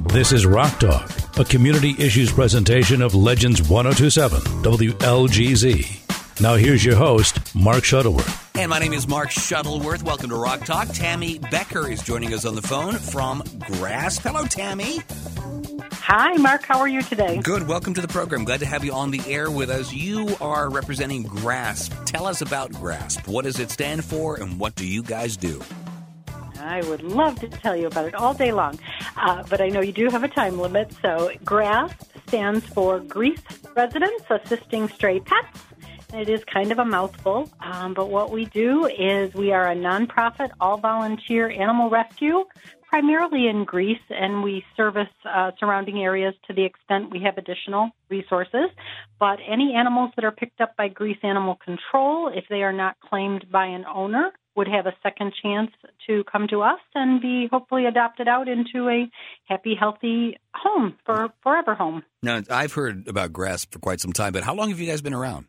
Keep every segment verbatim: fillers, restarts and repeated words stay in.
This is Rock Talk, a community issues presentation of Legends one oh two point seven W L G Z. Now here's your host, Mark Shuttleworth. And my name is Mark Shuttleworth. Welcome to Rock Talk. Tammy Becker is joining us on the phone from Grasp. Hello, Tammy. Hi, Mark. How are you today? Good. Welcome to the program. Glad to have you on the air with us. You are representing Grasp. Tell us about Grasp. What does it stand for, and what do you guys do? I would love to tell you about it all day long, uh, but I know you do have a time limit. So GRASP stands for Greece Residents Assisting Stray Pets. It is kind of a mouthful, um, but what we do is we are a nonprofit, all-volunteer animal rescue, primarily in Greece, and we service uh, surrounding areas to the extent we have additional resources. But any animals that are picked up by Greece Animal Control, if they are not claimed by an owner, would have a second chance to come to us and be hopefully adopted out into a happy, healthy home, for forever home. Now, I've heard about Grasp for quite some time, but how long have you guys been around?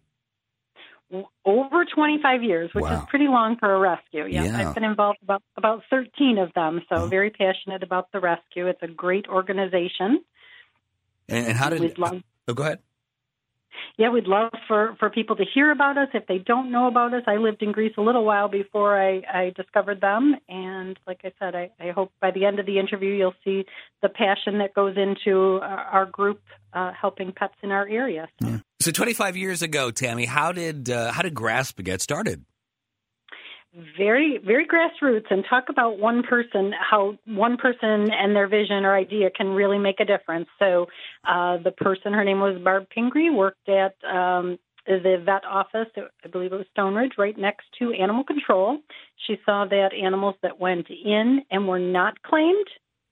Over twenty-five years, which Wow. is pretty long for a rescue. Yeah, Yeah. I've been involved about about thirteen of them, so Oh. very passionate about the rescue. It's a great organization. And, and how did... We'd love, oh, go ahead. yeah, we'd love for, for people to hear about us. If they don't know about us, I lived in Greece a little while before I, I discovered them. And like I said, I, I hope by the end of the interview you'll see the passion that goes into our, our group uh, helping pets in our area. So. Yeah. So twenty-five years ago, Tammy, how did uh, how did Grasp get started? Very, very grassroots, and talk about one person, how one person and their vision or idea can really make a difference. So uh, the person, her name was Barb Pingree, worked at um, the vet office, I believe it was Stonebridge, right next to Animal Control. She saw that animals that went in and were not claimed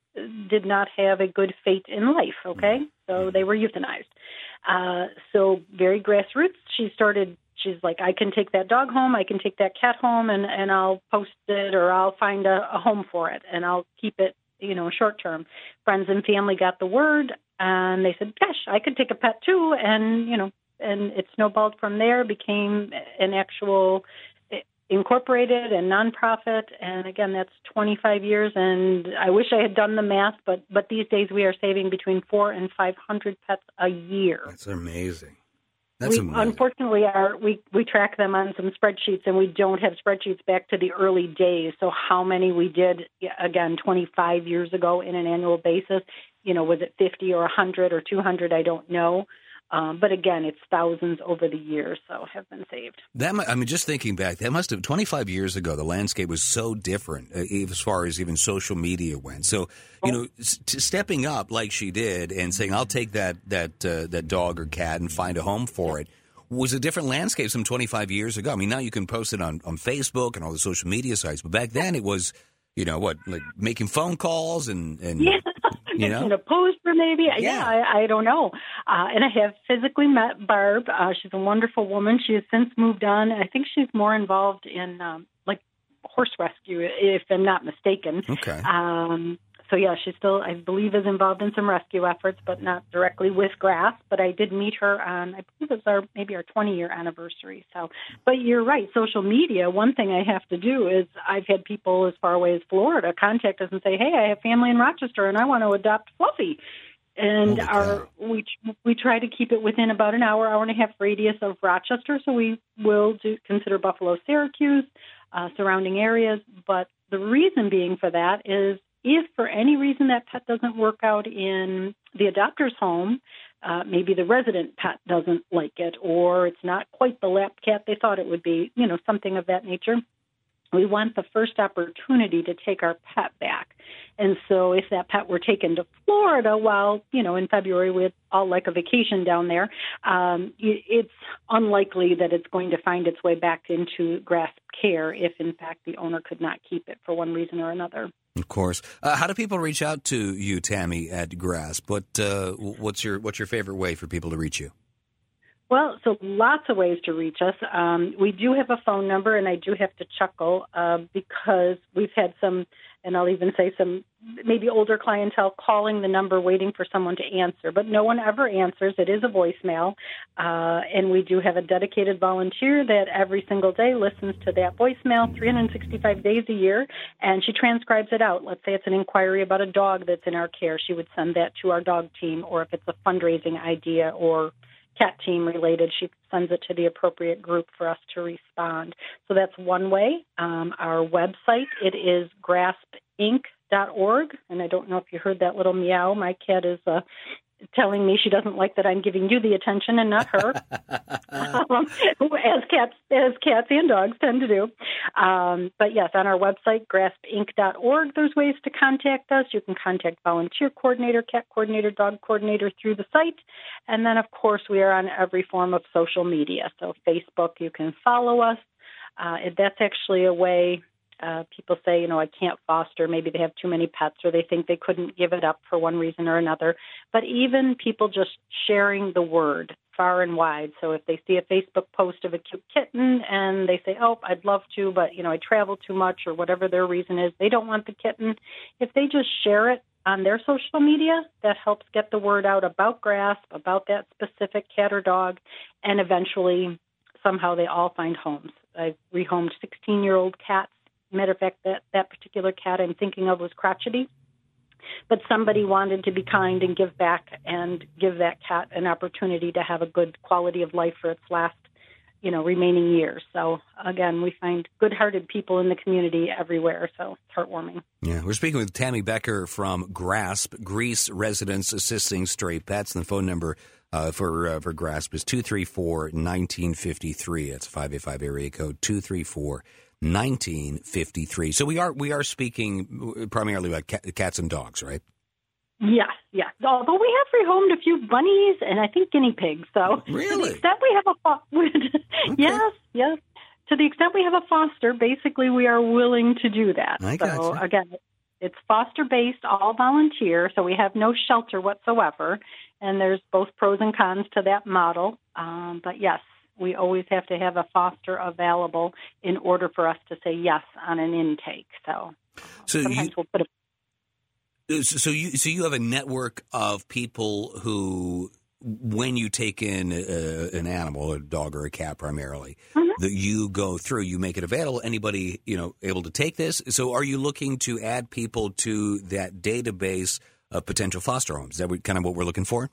did not have a good fate in life, okay? So they were euthanized. Uh, so very grassroots, she started, she's like, I can take that dog home, I can take that cat home, and, and I'll post it, or I'll find a, a home for it, and I'll keep it, you know, short term. Friends and family got the word, and they said, gosh, I could take a pet too, and, you know, and it snowballed from there, became an actual incorporated and nonprofit, and again, that's twenty-five years, and I wish I had done the math, but but these days we are saving between four and five hundred pets a year. That's amazing. That's we amazing. unfortunately are we we track them on some spreadsheets, and we don't have spreadsheets back to the early days. So how many we did again twenty-five years ago in an annual basis? You know, was it fifty or a hundred or two hundred? I don't know. Um, but again, it's thousands over the years, so have been saved. That mu- I mean, just thinking back, that must have twenty-five years ago. The landscape was so different uh, as far as even social media went. So, you know, s- t- stepping up like she did and saying, "I'll take that that uh, that dog or cat and find a home for it," was a different landscape some twenty-five years ago. I mean, now you can post it on, on Facebook and all the social media sites, but back then it was, you know, what, like making phone calls and and. Yeah. You know? In a poster, maybe. Yeah, Yeah. I, I don't know. Uh, and I have physically met Barb. Uh, she's a wonderful woman. She has since moved on. I think she's more involved in um, like horse rescue, if I'm not mistaken. Okay. Um, so yeah, she still, I believe, is involved in some rescue efforts, but not directly with Grasp. But I did meet her on, I believe it was our maybe our twenty-year anniversary. So, but you're right, social media. One thing I have to do is I've had people as far away as Florida contact us and say, "Hey, I have family in Rochester, and I want to adopt Fluffy." And Holy our cow. we we try to keep it within about an hour, hour and a half radius of Rochester. So we will do consider Buffalo, Syracuse, uh, surrounding areas. But the reason being for that is, if for any reason that pet doesn't work out in the adopter's home, uh, maybe the resident pet doesn't like it, or it's not quite the lap cat they thought it would be, you know, something of that nature, we want the first opportunity to take our pet back. And so if that pet were taken to Florida, while, you know, in February we'd all like a vacation down there, um, it's unlikely that it's going to find its way back into Grasp care if, in fact, the owner could not keep it for one reason or another. Of course. Uh, how do people reach out to you, Tammy, at Grasp? What uh, what's your what's your favorite way for people to reach you? Well, so lots of ways to reach us. Um, we do have a phone number, and I do have to chuckle uh, because we've had some, and I'll even say some maybe older clientele calling the number waiting for someone to answer, but no one ever answers. It is a voicemail, uh, and we do have a dedicated volunteer that every single day listens to that voicemail three hundred sixty-five days a year, and she transcribes it out. Let's say it's an inquiry about a dog that's in our care. She would send that to our dog team, or if it's a fundraising idea or cat team related, she sends it to the appropriate group for us to respond. So that's one way. Um, our website, it is grasp inc dot org, and I don't know if you heard that little meow. My cat is uh, telling me she doesn't like that I'm giving you the attention and not her, um, as cats as cats and dogs tend to do. Um, but yes, on our website, grasp inc dot org, there's ways to contact us. You can contact volunteer coordinator, cat coordinator, dog coordinator through the site. And then, of course, we are on every form of social media. So Facebook, you can follow us. Uh, that's actually a way. Uh, people say, you know, I can't foster. Maybe they have too many pets, or they think they couldn't give it up for one reason or another. But even people just sharing the word far and wide. So if they see a Facebook post of a cute kitten and they say, oh, I'd love to, but, you know, I travel too much, or whatever their reason is, they don't want the kitten. If they just share it on their social media, that helps get the word out about GRASP, about that specific cat or dog, and eventually somehow they all find homes. I've rehomed sixteen-year-old cats. Matter of fact, that, that particular cat I'm thinking of was crotchety, but somebody wanted to be kind and give back and give that cat an opportunity to have a good quality of life for its last, you know, remaining years. So, again, we find good-hearted people in the community everywhere, so it's heartwarming. Yeah, we're speaking with Tammy Becker from GRASP, Greece Residents Assisting Stray Pets, and the phone number uh, for uh, for GRASP is two three four, one nine five three. That's a five eight five area code, two three four, nineteen fifty-three. So we are we are speaking primarily about cat, cats and dogs, right? Yes, yes. Although we have rehomed a few bunnies and I think guinea pigs. So really, to the extent we have a fo- okay. yes, yes. To the extent we have a foster, basically we are willing to do that. I so gotcha. Again, it's foster based, all volunteer. So we have no shelter whatsoever, and there's both pros and cons to that model. Um, but yes. We always have to have a foster available in order for us to say yes on an intake. So, so sometimes you, we'll put a so you so you have a network of people who, when you take in a, an animal, a dog or a cat primarily, mm-hmm. that you go through, you make it available. Anybody you know able to take this? So, are you looking to add people to that database of potential foster homes? Is that kind of what we're looking for?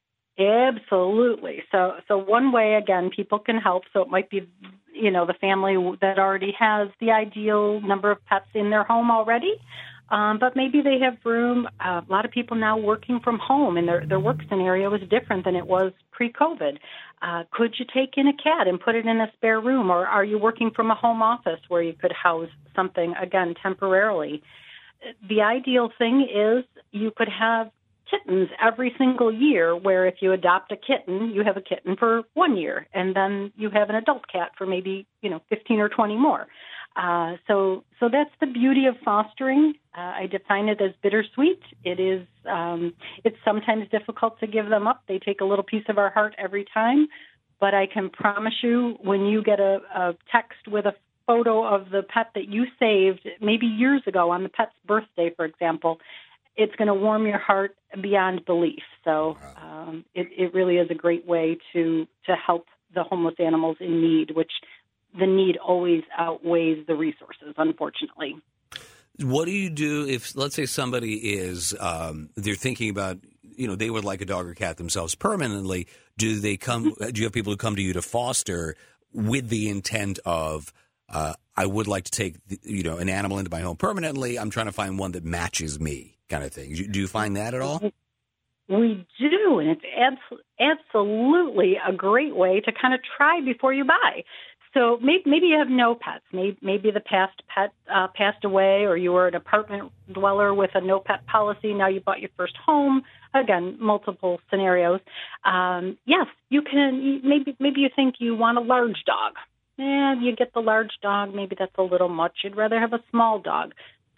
Absolutely. So, so one way, again, people can help. So it might be, you know, the family that already has the ideal number of pets in their home already, um, but maybe they have room. Uh, a lot of people now working from home, and their their work scenario is different than it was pre-COVID. Uh, could you take in a cat and put it in a spare room, or are you working from a home office where you could house something, again, temporarily? The ideal thing is you could have kittens every single year, where if you adopt a kitten, you have a kitten for one year, and then you have an adult cat for maybe, you know, fifteen or twenty more. Uh, so, so that's the beauty of fostering. Uh, I define it as bittersweet. It is, um, it's sometimes difficult to give them up. They take a little piece of our heart every time, but I can promise you, when you get a, a text with a photo of the pet that you saved maybe years ago on the pet's birthday, for example, it's going to warm your heart beyond belief. So um, it, it really is a great way to, to help the homeless animals in need, which the need always outweighs the resources, unfortunately. What do you do if, let's say, somebody is, um, they're thinking about, you know, they would like a dog or cat themselves permanently. Do they come, do you have people who come to you to foster with the intent of, uh, I would like to take, you know, an animal into my home permanently. I'm trying to find one that matches me, kind of thing. Do you find that at all? We do, and it's abs- absolutely a great way to kind of try before you buy. So maybe, maybe you have no pets. Maybe, maybe the past pet uh, passed away, or you were an apartment dweller with a no pet policy. Now you bought your first home. Again, multiple scenarios. Um, yes, you can. Maybe, maybe you think you want a large dog. Yeah, you get the large dog. Maybe that's a little much. You'd rather have a small dog.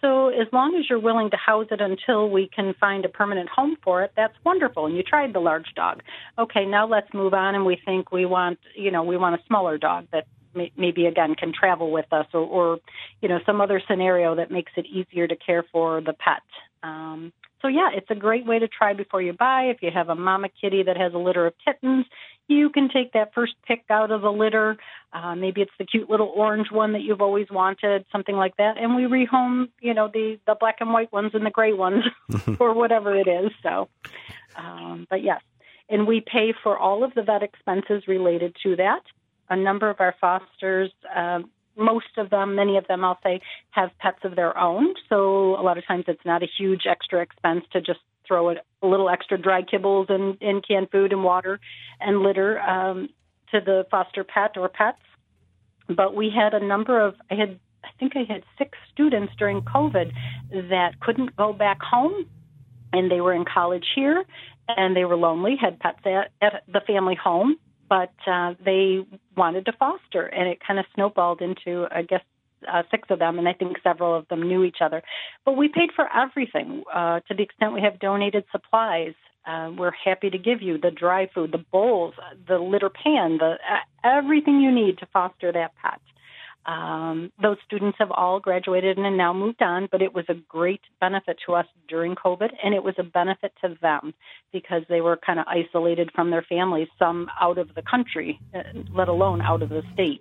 So as long as you're willing to house it until we can find a permanent home for it, that's wonderful. And you tried the large dog. Okay, now let's move on, and we think we want, you know, we want a smaller dog that may, maybe, again, can travel with us, or, or, you know, some other scenario that makes it easier to care for the pet. Um, so, yeah, it's a great way to try before you buy. If you have a mama kitty that has a litter of kittens, you can take that first pick out of the litter. Uh, maybe it's the cute little orange one that you've always wanted, something like that. And we rehome, you know, the, the black and white ones and the gray ones or whatever it is. So, um, but yes. And we pay for all of the vet expenses related to that. A number of our fosters, um, most of them, many of them, I'll say, have pets of their own. So a lot of times it's not a huge extra expense to just throw it, a little extra dry kibbles and, and canned food and water and litter um, to the foster pet or pets. But we had a number of, I had, I think I had six students during COVID that couldn't go back home, and they were in college here, and they were lonely, had pets at, at the family home, but uh, they wanted to foster, and it kind of snowballed into, I guess, uh, six of them, and I think several of them knew each other. But we paid for everything uh, to the extent we have donated supplies. Uh, we're happy to give you the dry food, the bowls, the litter pan, the uh, everything you need to foster that pet. Um, those students have all graduated and now moved on, but it was a great benefit to us during COVID, and it was a benefit to them because they were kind of isolated from their families, some out of the country, let alone out of the state.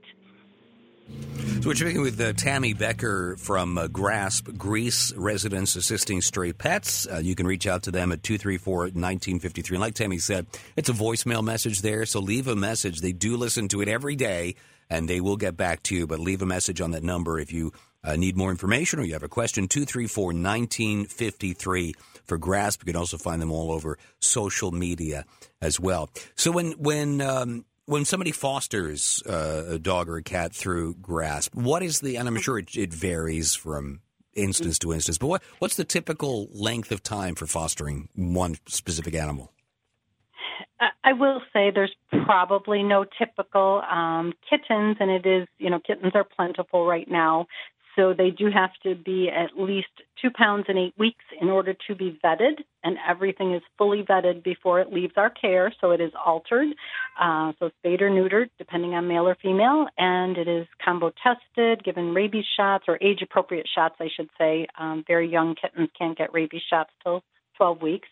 So we're speaking with uh, Tammy Becker from uh, GRASP, Greece Residents Assisting Stray Pets. Uh, you can reach out to them at two three four, one nine five three. And like Tammy said, it's a voicemail message there, so leave a message. They do listen to it every day, and they will get back to you. But leave a message on that number if you uh, need more information or you have a question, two three four, one nine five three for GRASP. You can also find them all over social media as well. So when when um, when somebody fosters uh, a dog or a cat through GRASP, what is the, and I'm sure it, it varies from instance to instance, but what, what's the typical length of time for fostering one specific animal? I will say there's probably no typical um, kittens, and it is, you know, kittens are plentiful right now. So they do have to be at least two pounds in eight weeks in order to be vetted, and everything is fully vetted before it leaves our care. So it is altered, uh, so spayed or neutered, depending on male or female, and it is combo tested, given rabies shots or age-appropriate shots, I should say. Um, very young kittens can't get rabies shots till twelve weeks.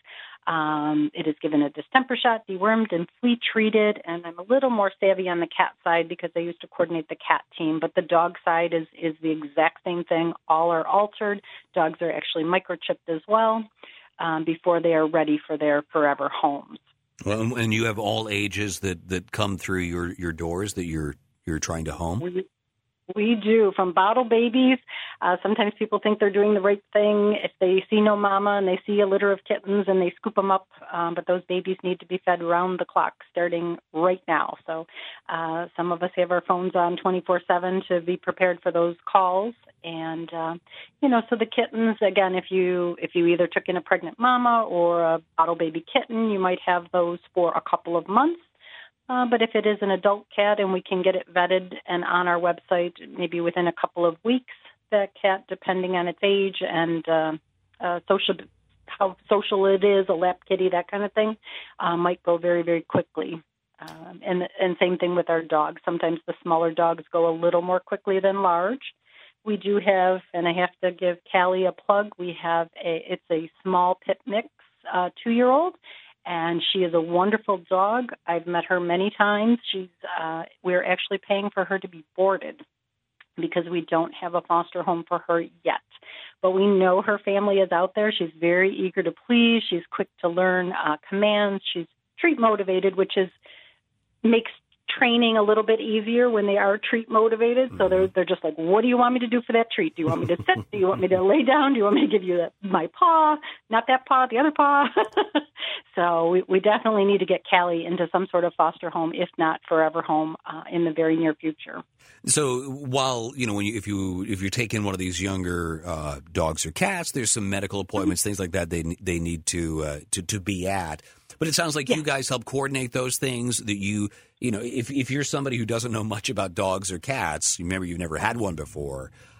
Um, it is given a distemper shot, dewormed and flea treated, and I'm a little more savvy on the cat side because I used to coordinate the cat team, but the dog side is, is the exact same thing. All are altered. Dogs are actually microchipped as well um, before they are ready for their forever homes. Well, and you have all ages that, that come through your, your doors that you're you're trying to home? We, We do, from bottle babies. Uh, sometimes people think they're doing the right thing if they see no mama and they see a litter of kittens and they scoop them up, um, but those babies need to be fed round the clock starting right now. So uh, some of us have our phones on twenty-four seven to be prepared for those calls. And, uh, you know, so the kittens, again, if you if you either took in a pregnant mama or a bottle baby kitten, you might have those for a couple of months. Uh, but if it is an adult cat and we can get it vetted and on our website, maybe within a couple of weeks, that cat, depending on its age and uh, uh, social, how social it is, a lap kitty, that kind of thing, uh, might go very, very quickly. Um, and and same thing with our dogs. Sometimes the smaller dogs go a little more quickly than large. We do have, and I have to give Callie a plug, we have a, it's a small pit mix uh, two-year-old. And she is a wonderful dog. I've met her many times. She's uh, we're actually paying for her to be boarded because we don't have a foster home for her yet. But we know her family is out there. She's very eager to please. She's quick to learn uh, commands. She's treat motivated, which is makes training a little bit easier when they are treat motivated. So they're they're just like, what do you want me to do for that treat? Do you want me to sit? Do you want me to lay down? Do you want me to give you that, my paw? Not that paw, the other paw. So we, we definitely need to get Callie into some sort of foster home, if not forever home, uh, in the very near future. So while, you know, when you, if you if you take in one of these younger uh, dogs or cats, there's some medical appointments, mm-hmm. things like that they they need to uh, to to be at. But it sounds like yeah. you guys help coordinate those things. That you you know, if if you're somebody who doesn't know much about dogs or cats, remember you've never had one before.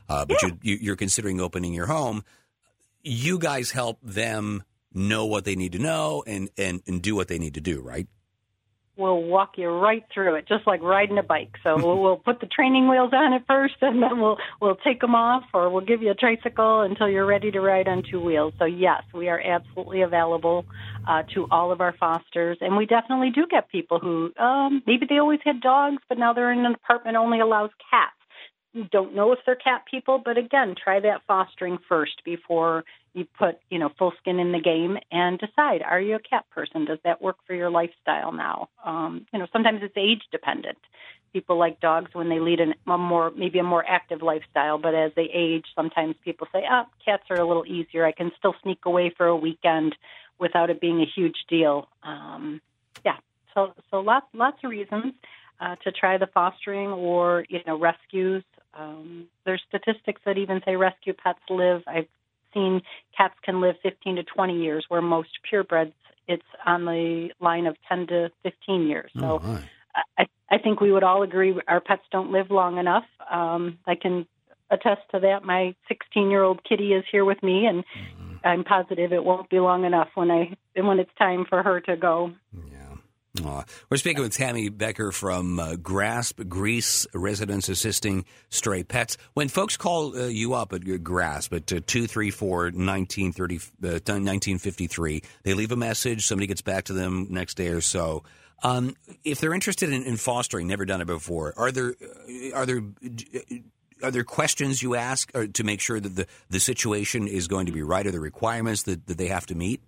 uh, but Yeah. you, you, you're considering opening your home. You guys help them know what they need to know and, and, and do what they need to do, right? We'll walk you right through it, just like riding a bike. So we'll, we'll put the training wheels on it first, and then we'll we'll take them off, or we'll give you a tricycle until you're ready to ride on two wheels. So yes, we are absolutely available uh, to all of our fosters, and we definitely do get people who um, maybe they always had dogs, but now they're in an apartment only allows cats. You don't know if they're cat people, but again, try that fostering first before you put, you know, full skin in the game and decide, are you a cat person? Does that work for your lifestyle now? Um, you know, sometimes it's age dependent. People like dogs when they lead an, a more, maybe a more active lifestyle, but as they age, sometimes people say, oh, cats are a little easier. I can still sneak away for a weekend without it being a huge deal. Um, yeah, so so lots lots of reasons uh, to try the fostering or, you know, rescues. Um, there's statistics that even say rescue pets live. I've seen cats can live fifteen to twenty years, where most purebreds, it's on the line of ten to fifteen years. So Oh, I, I think we would all agree our pets don't live long enough. Um, I can attest to that. My sixteen-year-old kitty is here with me, and mm-hmm. I'm positive it won't be long enough when I when it's time for her to go. Yeah. Uh, we're speaking with Tammy Becker from uh, Grasp Grease Residents Assisting Stray Pets. When folks call uh, you up at your Grasp at uh, two three four, one nine three oh, uh, nineteen fifty-three, they leave a message, somebody gets back to them next day or so. Um, if they're interested in, in fostering, never done it before, are there uh, are there are there questions you ask or to make sure that the, the situation is going to be right? Are there requirements that, that they have to meet?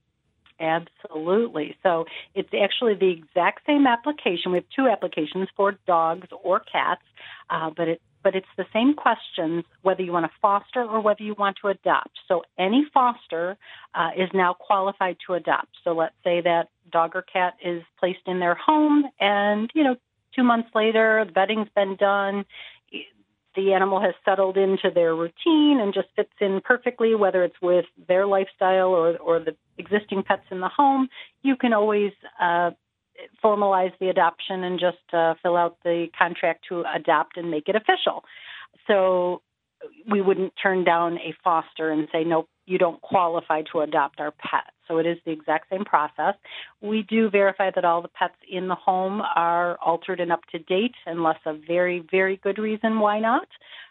Absolutely. So it's actually the exact same application. We have two applications for dogs or cats, uh, but it but it's the same questions whether you want to foster or whether you want to adopt. So any foster uh, is now qualified to adopt. So let's say that dog or cat is placed in their home, and you know, two months later, the bedding's been done. The animal has settled into their routine and just fits in perfectly, whether it's with their lifestyle or, or the existing pets in the home. You can always uh, formalize the adoption and just uh, fill out the contract to adopt and make it official. So we wouldn't turn down a foster and say, nope, you don't qualify to adopt our pet. So it is the exact same process. We do verify that all the pets in the home are altered and up to date, unless a very, very good reason why not.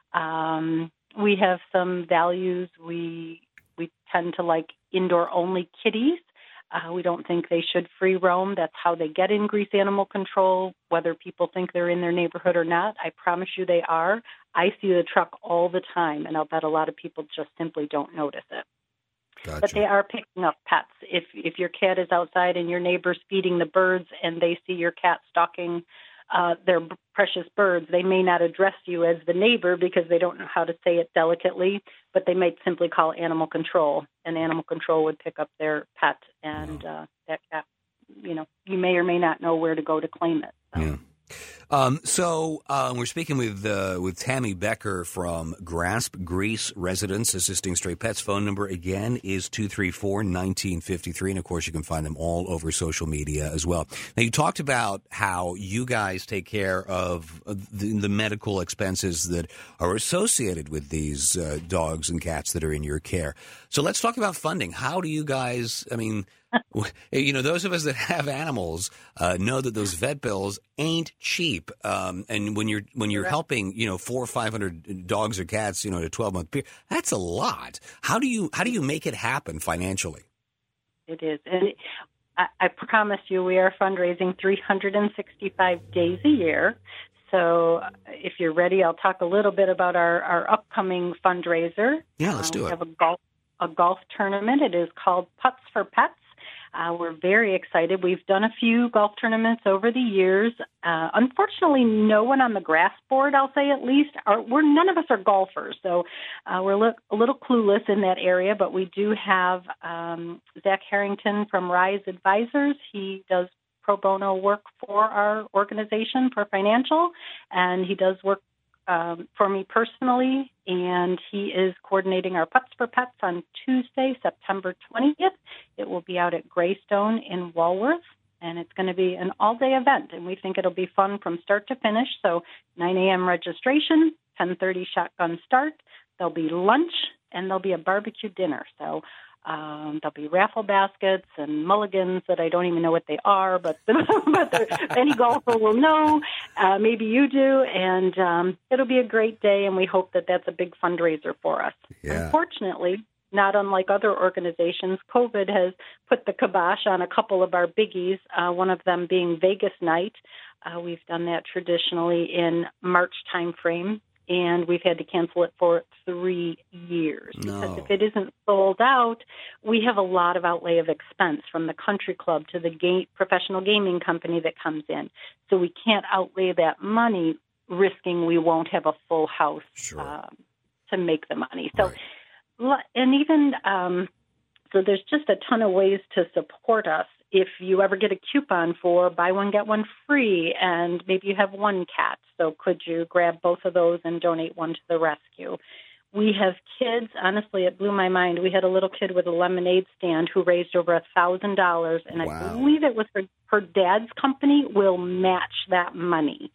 Um, we have some values. We we tend to like indoor-only kitties. Uh, we don't think they should free roam. That's how they get in Grease Animal Control, whether people think they're in their neighborhood or not. I promise you they are. I see the truck all the time, and I'll bet a lot of people just simply don't notice it. Gotcha. But they are picking up pets. If if your cat is outside and your neighbor's feeding the birds and they see your cat stalking uh, their b- precious birds, they may not address you as the neighbor because they don't know how to say it delicately, but they might simply call animal control, and animal control would pick up their pet, and uh, that cat, you know, you may or may not know where to go to claim it. So. Yeah. Um, so uh, we're speaking with uh, with Tammy Becker from Grasp Grease Residents Assisting Stray Pets. Phone number again is two three four, one nine five three, and of course you can find them all over social media as well. Now you talked about how you guys take care of the, the medical expenses that are associated with these uh, dogs and cats that are in your care. So let's talk about funding. How do you guys, I mean, you know, those of us that have animals uh, know that those vet bills ain't cheap. Um, and when you're when you're helping, you know, four or five hundred dogs or cats, you know, in a twelve month period, that's a lot. How do you how do you make it happen financially? It is, and I, I promise you, we are fundraising three hundred sixty-five days a year. So if you're ready, I'll talk a little bit about our, our upcoming fundraiser. Yeah, let's uh, do we it. have a golf a golf tournament. It is called Putts for Pets. Uh, we're very excited. We've done a few golf tournaments over the years. Uh, unfortunately, no one on the grass board, I'll say at least, are, we're none of us are golfers, so uh, we're li- a little clueless in that area. But we do have um, Zach Harrington from Rise Advisors. He does pro bono work for our organization for financial, and he does work Um, for me personally, and he is coordinating our Putts for Pets on Tuesday, September twentieth. It will be out at Greystone in Walworth, and it's going to be an all-day event, and we think it'll be fun from start to finish. So nine a.m. registration, ten thirty shotgun start. There'll be lunch, and there'll be a barbecue dinner. So um, there'll be raffle baskets and mulligans that I don't even know what they are, but, but any golfer will know. Uh, maybe you do, and um, it'll be a great day, and we hope that that's a big fundraiser for us. Yeah. Unfortunately, not unlike other organizations, COVID has put the kibosh on a couple of our biggies, uh, one of them being Vegas Night. Uh, we've done that traditionally in March timeframe, and we've had to cancel it for three years. No. Because if it isn't sold out, we have a lot of outlay of expense from the country club to the game, professional gaming company that comes in. So we can't outlay that money risking we won't have a full house Sure. um, to make the money. So. Right. And even, um, so there's just a ton of ways to support us. If you ever get a coupon for buy one, get one free, and maybe you have one cat, so could you grab both of those and donate one to the rescue? We have kids, honestly, it blew my mind. We had a little kid with a lemonade stand who raised over one thousand dollars, and Wow. I believe it was her, her dad's company will match that money.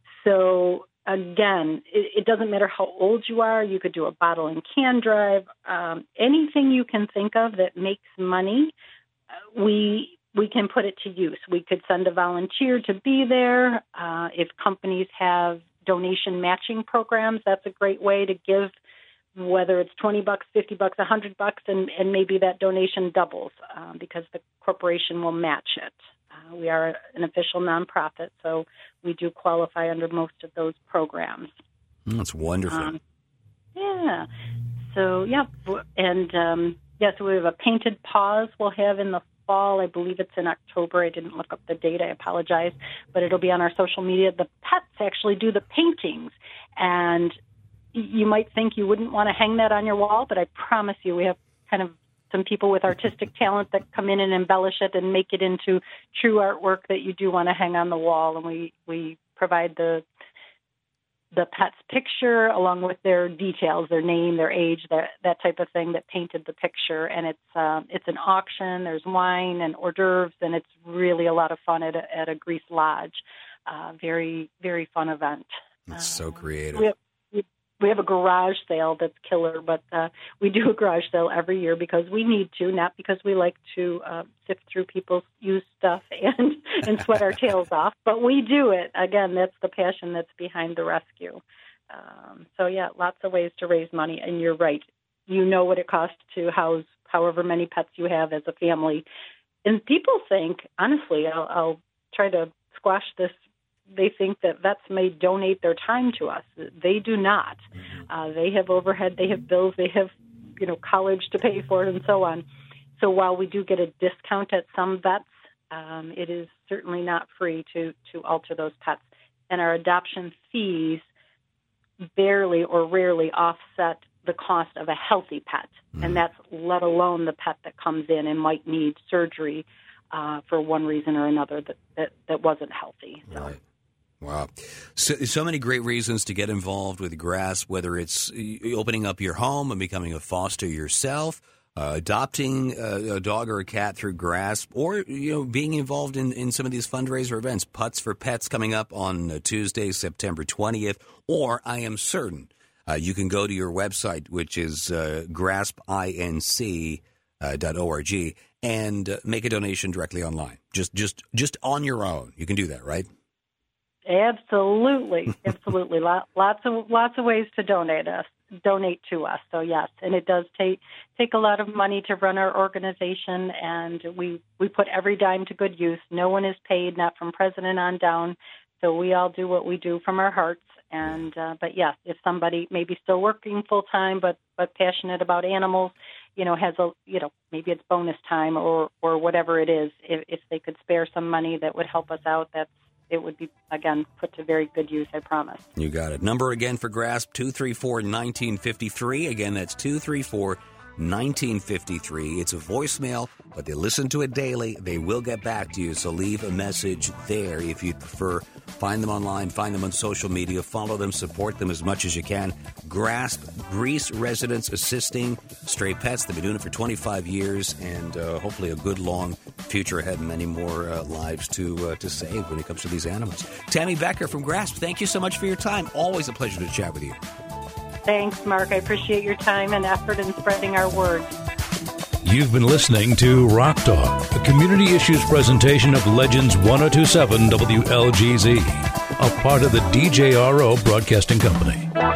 So again, it, it doesn't matter how old you are. You could do a bottle and can drive. Um, anything you can think of that makes money, uh, we we can put it to use. We could send a volunteer to be there. Uh, if companies have donation matching programs, that's a great way to give, whether it's twenty bucks, fifty bucks, one hundred bucks, and, and maybe that donation doubles uh, because the corporation will match it. Uh, we are an official nonprofit, so we do qualify under most of those programs. That's wonderful. Um, yeah. So, yeah. And, um, yeah, so we have a painted paws we'll have in the fall. I believe it's in October. I didn't look up the date. I apologize. But it'll be on our social media. The pets actually do the paintings. And you might think you wouldn't want to hang that on your wall, but I promise you we have kind of some people with artistic talent that come in and embellish it and make it into true artwork that you do want to hang on the wall. And we, we provide the the pet's picture along with their details, their name, their age, that that type of thing that painted the picture. And it's um, it's an auction. There's wine and hors d'oeuvres, and it's really a lot of fun at a, at a Grease Lodge. Uh, very, very fun event. That's so creative. Uh, we have, we, we have a garage sale that's killer, but uh, we do a garage sale every year because we need to, not because we like to uh, sift through people's used stuff and, and sweat our tails off, but we do it. Again, that's the passion that's behind the rescue. Um, so, yeah, lots of ways to raise money, and you're right. You know what it costs to house however many pets you have as a family. And people think, honestly, I'll, I'll try to squash this. They think that vets may donate their time to us. They do not. Uh, they have overhead, they have bills, they have, you know, college to pay for, and so on. So while we do get a discount at some vets, um, it is certainly not free to, to alter those pets. And our adoption fees barely or rarely offset the cost of a healthy pet. Mm. And that's let alone the pet that comes in and might need surgery uh, for one reason or another that, that, that wasn't healthy. So. Right. Wow. So, so many great reasons to get involved with GRASP, whether it's opening up your home and becoming a foster yourself, uh, adopting a, a dog or a cat through GRASP, or, you know, being involved in, in some of these fundraiser events. Putts for Pets coming up on uh, Tuesday, September twentieth, or I am certain uh, you can go to your website, which is uh, grasp inc dot org, and uh, make a donation directly online, just, just, just on your own. You can do that, right? Absolutely, absolutely. Lots of lots of ways to donate us, donate to us. So yes, and it does take take a lot of money to run our organization, and we we put every dime to good use. No one is paid, not from president on down. So we all do what we do from our hearts. And uh, but yes, if somebody maybe still working full time, but but passionate about animals, you know, has a you know maybe it's bonus time or or whatever it is. If, if they could spare some money that would help us out, that's it would be, again, put to very good use, I promise. You got it. Number again for GRASP, two three four, one nine five three. Again, that's two three four, nineteen fifty-three. It's a voicemail, but they listen to it daily. They will get back to you, so leave a message there if you prefer. Find them online, find them on social media, follow them, support them as much as you can. Grasp, Greece Residents Assisting Stray Pets. They've been doing it for twenty-five years, and uh, hopefully a good long future ahead, and many more uh, lives to uh, to save when it comes to these animals. Tammy Becker from Grasp, thank you so much for your time. Always a pleasure to chat with you. Thanks, Mark. I appreciate your time and effort in spreading our word. You've been listening to Rock Talk, a community issues presentation of Legends ten twenty-seven W L G Z, a part of the D J R O Broadcasting Company.